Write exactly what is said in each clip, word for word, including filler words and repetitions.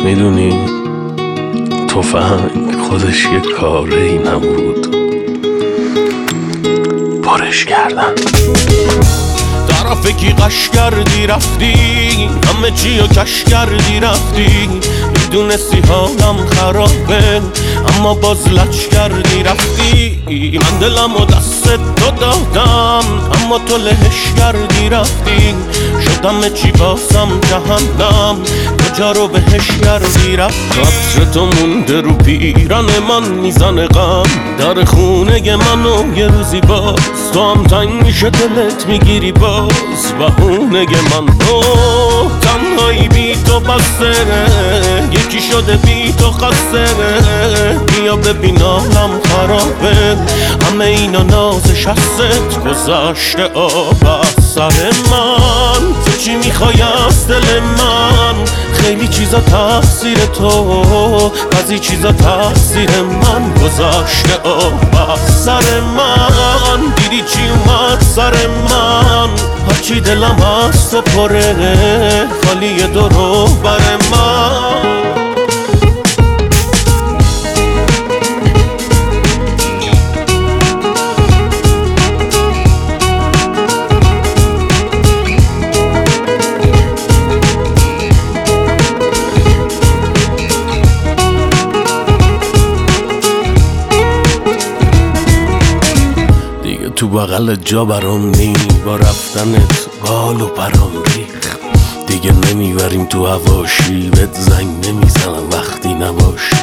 میدونی تفنگ خودش یه کاری نبود، پرش کردن. طرف کی قش کردی رفتی، همه چی رو کش کردی رفتی، میدونستی حالم خرابه اما باز لچ کردی رفتی. من دلم و دست تو دادم اما تو لهش کردی رفتی، شدم چی باسم جهنم کجا رو بهش کردی رفتی. قطر تو مونده رو پیرن من میزنه غم در خونه منو، یه روزی باز تو هم تنگ میشه دلت میگیری باز بهونه من. تو تنهایی بی تو بسته، یکی شده بی تو خسته، بیا ببین عالم خرابه همه اینا نازش هست گذشته آب از سر من. تو چی میخوای از دل من؟ خیلی چیزا تقصیر تو، بعضی چیزا تقصیر من. گذشته آب از سر من، دیدی چی اومد سر من؟ هرچی دلم از تو پره خالی دورو بر من. تو بغل جا برام نی، با رفتنت بال و پرام ریخت. دیگه نمیبریم تو هواشی، بهت زنگ نمیزنم وقتی نباشی.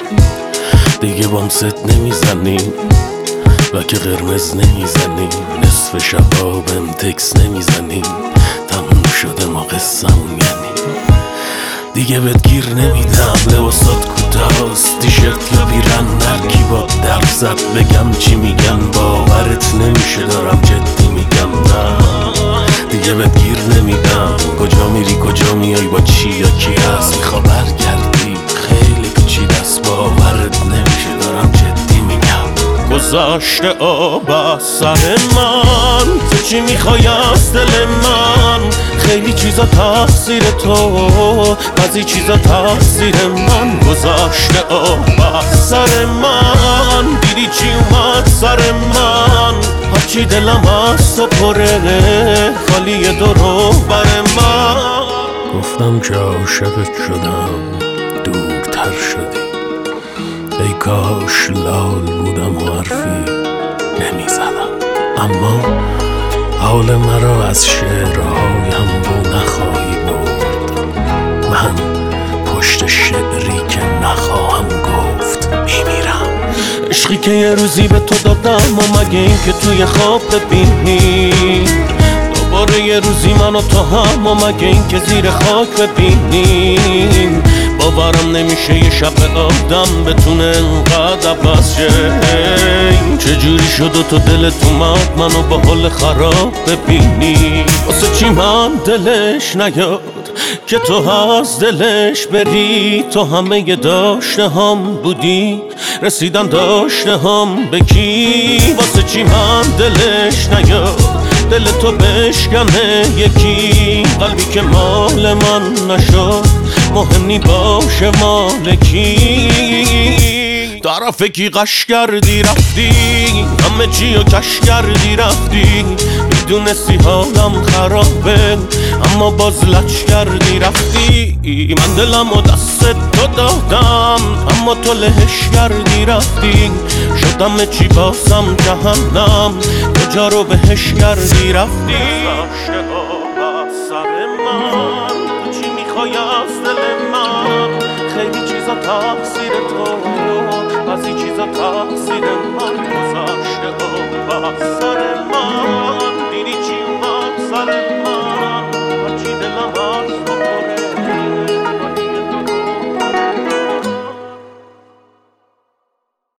دیگه بام ست نمیزنیم و که قرمز نمیزنیم، نصف شبا بهم تکس نمیزنیم، تموم شده ما قصه‌مون یعنی. دیگه بهت گیر نمیدم، لباسات کوتاست، تیشرت یا پیرن، هر کی با در زد بگم چی میگن باورت نمیشه دارم جدی میگم. نه دیگه بهت گیر نمیدم، کجا میری کجا میای با چی یا کی هست، میخوا برگردی خیلی پیچیده است باورت نمیشه دارم جدی میگم. گذشته آب از سر من، تو چی میخوای از دل من؟ خیلی چیزا تقصیر تو، بعضی چیزا تقصیر من. گذشته آب از سر من، دیدی چی اومد سر من؟ هرچی دلم از تو پره خالی دورو بر من. گفتم که عاشقت شدم دورتر شدی، ای کاش لال بودم و حرفی نمیزدم. اما حال مرا از شعرهایم بو نخواهی برد، من پشت شعری که نخواهم گفت میمیرم. عشقی که یه روزی به تو دادم و مگه این که توی خواب ببینی دوباره یه روزی من و تو هم، و مگه این که زیر خاک ببینیم. باورم نمیشه یه شب آدم بتونه انقدر عوض شه. چجوری شد و تو دلت اومد منو با حال خراب ببینی؟ واسه چی من دلش نیاد که تو از دلش بری؟ تو همه داشته هم بودی، رسیدن داشته هم بکی. واسه چی من دلش نیاد دل تو بشکنه یکی؟ قلبی که مال من نشد مهم نی باشه مال کی. طرف کی قش کردی رفتی، همه چی رو کش کردی رفتی، میدونستی حالم خرابه اما باز لچ کردی رفتی. من دلم و دست تو دادم اما تو لهش کردی رفتی، شدم چی باسم جهنم کجا رو بهش کردی رفتی. گذشته آب از سر من، تو چی میخوای از دل من؟ خیلی چیزا تقصیر تو، بعضی چیزا تقصیر من. گذشته آب از سر من، دیدی چی اومد سر من؟